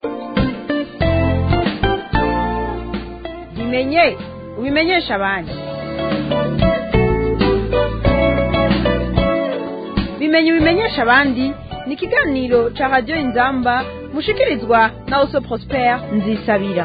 bimenye ubimenyesha abandi. Bimenye ubimenyesha abandi ni ikiganiro ca Radio Inzamba mushikirizwa na Oso Prosper Nzisabira.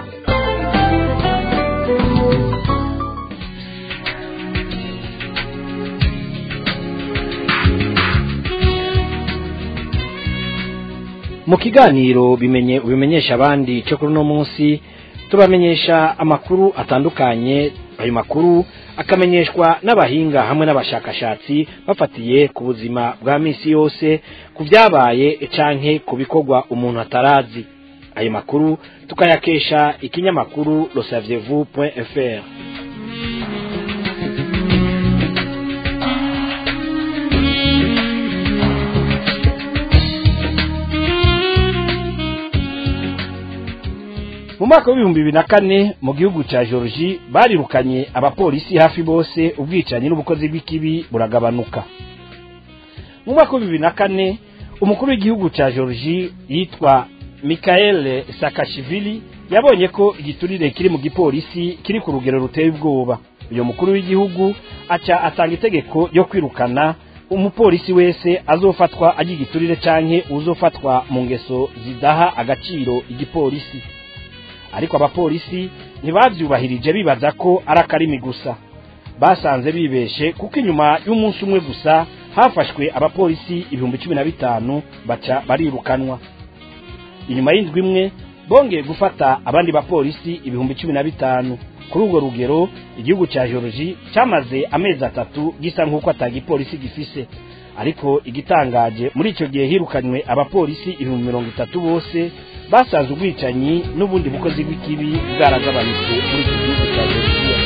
Mu kiganiro bimenye ubimenyesha abandi cyo kuri no munsi tubamenyesha amakuru atandukanye. Ayo makuru akamenyeshwa n'abahinga hamwe n'abashakashatsi bafatiye ku buzima bwa misi yose, ku byabaye canke ku bikorwa umuntu atarazi. Ayo makuru tukayakesha ikinyamakuru losaviez-vous.fr. Mu mwaka w'ibihumbi 2004 mu gihugu ca Georgie barirukanye abapolisi hafi bose, ubwicanyi n'ubukozi bw'ikibi buragabanuka. Mu mwaka w'ibihumbi 2004 umukuru w'igihugu ca Georgie yitwa Mikhail Saakashvili yabonye ko igiturire kiri mu gipolisi kiri ku rugero ruteye ubwoba. Uyo mukuru w'igihugu aca atanga itegeko yo kwirukana umupolisi wese azofatwa agigiturire canke uzofatwa mu ngeso zidaha agaciro igipolisi. Ariko abapolisi ntibavyubahirije bibaza ko arakarimi gusa. Basanze bibeshe kuko inyuma y'umunsi umwe gusa hafashwe abapolisi 15,000 baca barirukanwa. Inyuma y'indwi imwe bongeye gufata abandi bapolisi 15,000. Kuri urwo rugero igihugu ca Georgie cyamaze amezi 3 gisa nk'uko atagipolisi gifise. Ariko igitangaje muri ico gihe hirukanywe abapolisi 30,000 bose basanze ubwicanyi n'ubundi bukozi bw'ikibi bwaragabanutse muri iki gihugu cya Georgia.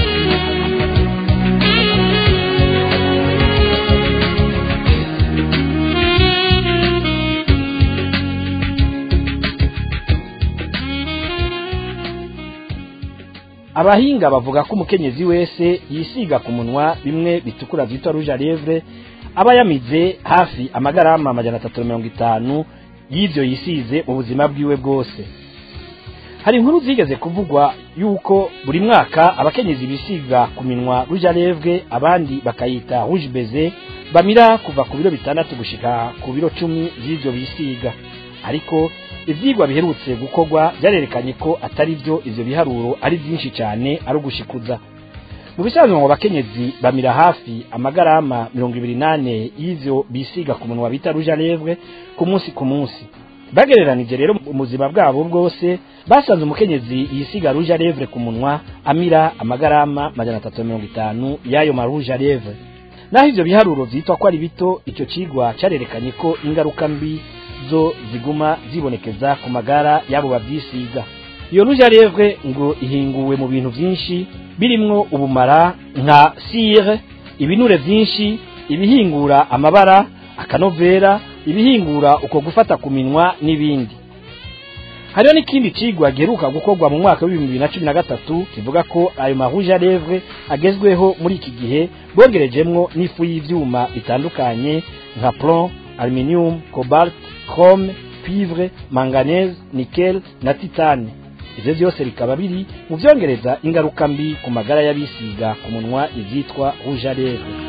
Abahinga bavuga ko umukenyezi wese yisiga ku munwa bimwe bitukura vyitwa rouge à lèvres aba yamize hafi amagarama 350 y'ivyo yisize mu buzima bwiwe bwose. Hari inkuru zigeze kuvugwa yuko buri mwaka abakenyezi bisiga ku minwa rouge à lèvres, abandi bakayita rouge baiser, bamira kuva ku biro 6 gushika ku biro 10 y'ivyo bisiga. Ariko ivyigwa biherutse gukorwa byarerekanye ko atari byo, ivyo biharuro ari byinshi cyane ari ugushikuza. Mu bisanzwe ngo bakenyezi bamira hafi amagarama 28 y'ivyo bisiga ku munwa bita rouge à lèvres ku munsi. Bagereranije rero mu buzima bwabo bwose basanze umukenyezi yisiga rouge à lèvres ku munwa amira amagarama 350 y'ayo ma rouge à lèvres. Naho ivyo biharuro vyitwa ko ari bito, ico cigwa carerekanye ko ingaruka mbi zo ziguma zibonekeza ku magara yabo bavyisiga. Iyo rouge à lèvres ngo ihinguwe mu bintu vyinshi birimwo ubumara nka cire, ibinure vyinshi, ibihingura amabara, akanovera, ibihingura uko gufata ku minwa n'ibindi. Hariho n'ikindi cigwa giheruka gukorwa mu mwaka wa 2013 kivuga ko ayo ma rouge à lèvres agezweho muri iki gihe bongerejemwo n'ifu y'ivyuma bitandukanye nka plomb, aluminium, cobalt, chrome, cuivre, manganèse, nickel na titane. Ivyo byose bikaba biri mu vyongereza ingaruka mbi ku magara y'abisiga ku munwa ivyitwa rouge à lèvres.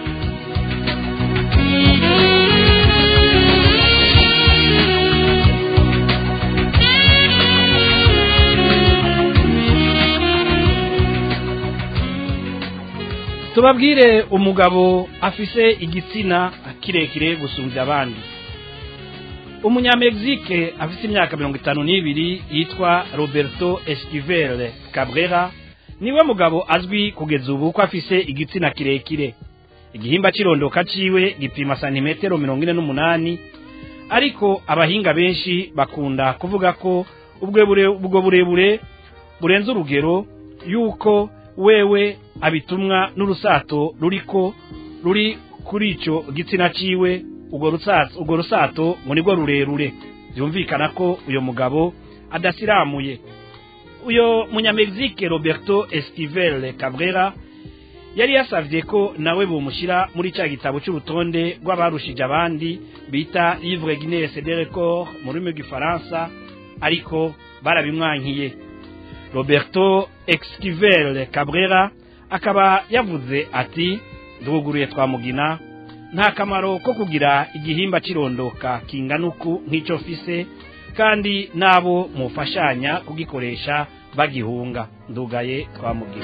Tubabwire umugabo afise igitsina kirekire gusumvya abandi. Umunyamexike afise imyaka 52 yitwa Roberto Esquivel Cabrera niwe mugabo azwi kugeza ubu ko afise igitsina kirekire. Igihimba cirondoka ciwe gipima santimetero 48, ariko abahinga benshi bakunda kuvuga ko ubwo burebure burenze urugero, yuko wewe abitumwa n'urusato ruri kuri ico gitsina ciwe. Ugo rusato ngo nibwo rurerure. Byumvikana ko uyo mugabo adasiramuye. Uyo munyamexike Roberto Esquivel Cabrera yari yasavye ko nawe bumushira muri ca gitabo cy'urutonde rw'abarushije abandi bita Livre Guinness des Records mu rurimi rw'ifaransa, ariko barabimwankiye. Roberto Esquivel Cabrera akaba yavuze ati nduguruye Twamugina nta kamaro ko kugira igihimba cirondoka kingana uku nk'icyo fise kandi nabo mufashanya kugikoresha bagihunga. Ndugaye Twamugina.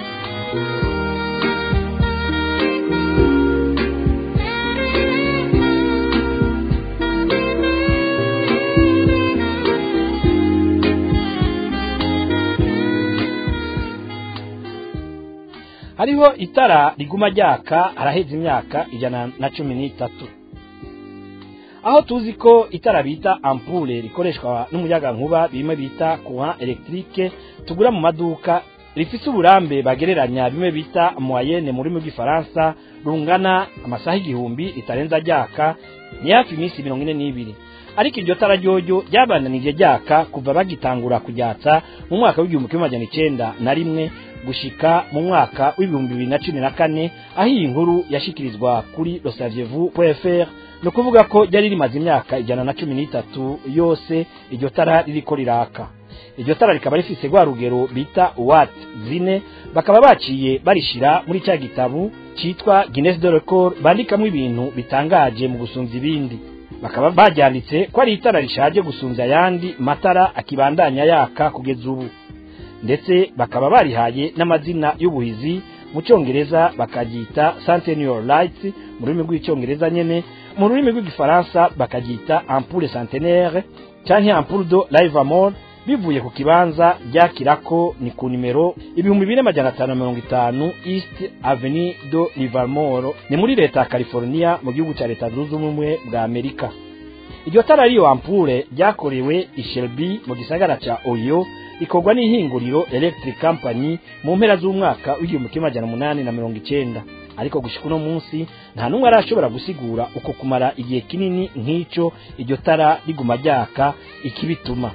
Hariho itara riguma ryaka araheze imyaka 113. Aho tuzi ko itara bita ampoule rikoreshwa n'umuyaga nkuba bimwe bita courant électrique tugura mu maduka rifise uburambe bagereranya bimwe bita moyenne muri mu gifaransa rungana amasaha igihumbi ritarenza ryaka ni hafi iminsi 42. Ariko iryo tara ryojo ryabananije ryaka kuva bagitangura kuryatsa mu mwaka w'1901 gushika mu mwaka w'2014 aho iyi nkuru yashikirizwa kuri losaviez-vous.fr no kuvuga ko ryari rimaze imyaka 113 yose iryo tara ririko riraka. Iryo tara rikaba rifise gwa rugero bita watt zine bakaba baciye barishira muri cya gitabu citwa Guinness de Record bandikamwe ibintu bitangaje mu gusumvya ibindi. Bakaba bajyanditse ko ari itara rishaje gusumvya yandi matara akibandanya yaka kugeza ubu. Ndetse bakaba barihaye n'amazina y'ubuhizi mu cyongereza bakagita Centennial Light mu rurimi rw'icyongereza nyene, mu rurimi rw'igifaransa bakagita ampoule centenaire canke ampoule de Livermore bivuye ku kibanza ryakirako ni ku nimero 2550 East Avenue de Livermore ni muri leta ya California mu gihugu ca leta zunze ubumwe bwa Amerika. Iryo tara riyo ampoule ryakorewe i Shelby mu gisagara ca Ohio ikorwa n'ihinguriro Electric Company mu mpera z'umwaka w'1890. Ariko gushika no munsi nta numwe arashobora gusigura uko kumara igihe kinini nk'ico iryo tara riguma ryaka ikibituma.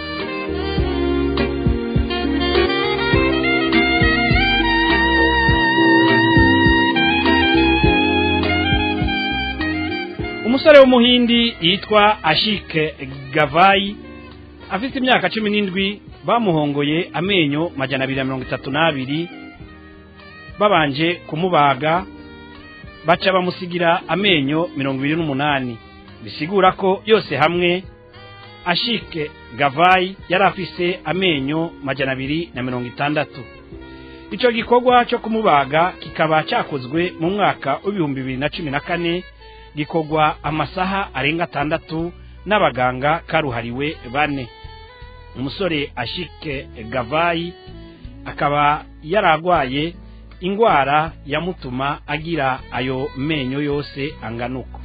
Umusore w'umuhindi yitwa Ashik Gavai afite imyaka 17 bamuhongoye amenyo 232 babanje kumubaga baca bamusigira amenyo 28. Bisigura ko yose hamwe Ashik Gavai yari afise amenyo 260. Ico gikorwa cyo kumubaga kikaba cyakozwe mu mwaka w'2014 gikorwa amasaha arenga 6 n'abaganga karuhariwe 4. Umusore Ashik Gavai akaba yaragwaye ingwara yamutuma agira ayo menyo yose anganuko.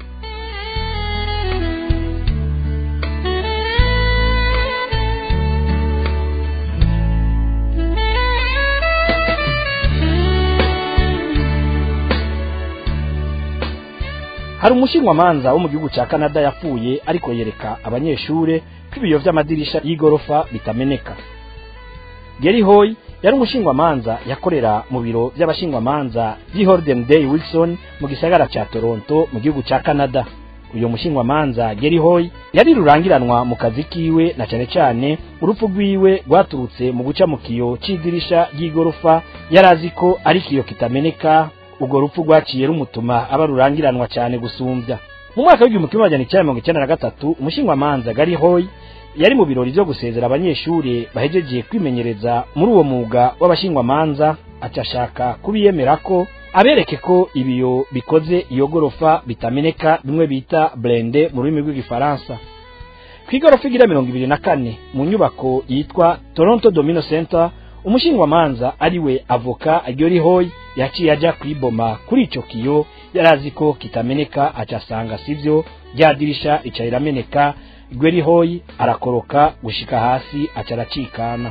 Hari umushinwa manza wo mu gihugu ca Canada yapfuye ariko yereka abanyeshure kwibiyo vy'amadirisha y'igorofa bitameneka. Gary Hoy yari umushinwa manza yakorera mu biro by'abashingwa manza by'Holden Day Wilson mu gisagara ca Toronto mu gihugu ca Canada. Uyo mushinwa manza Gary Hoy yari rurangiranwa mu kazi kiwe na cyane cyane urupfu rwiwe rwaturutse mu guca mu kiyo c'idirisha y'igorofa yarazi ko ari kiyo kitameneka. Ugo rupfu rwaciye rumutuma abarurangiranwa cyane gusumvya. Mu mwaka w'1993 umushinwa manza Gary Hoy yari mu birori byo gusezera abanyeshure bahejeje kwimenyereza muri uwo mwuga w'abashingwa manza acashaka kubiyemera ko abereke ko ibiyo bikoze iyo gorofa bitameneka bimwe bita blende mu rurimi rw'igifaransa. Kwigorofa igira 24 mu nyubako yitwa Toronto Domino Center umushingwa manza ariwe avoka Gary Hoy yaciye aja kwiboma kuri ico kiyo yarazi ko kitameneka acasanga sivyo ryadirisha icayirameneka. Gary Hoy arakoroka gushika hasi acaracikana.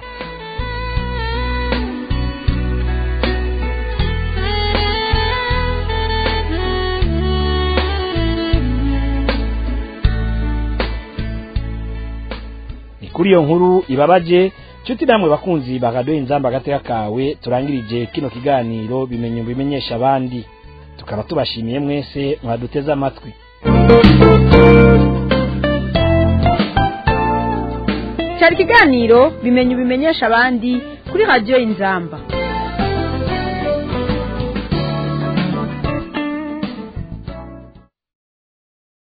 Ni kuri iyo nkuru ibabaje Chuti namwe bakunzi bagadoye inzamba gateka kawe turangirije kino kiganiro bimenyesha abandi tukaba tubashimiye mwese mwaduteza amatwi. cyari ikiganiro bimenye ubimenyesha abandi kuri radiyo Inzamba.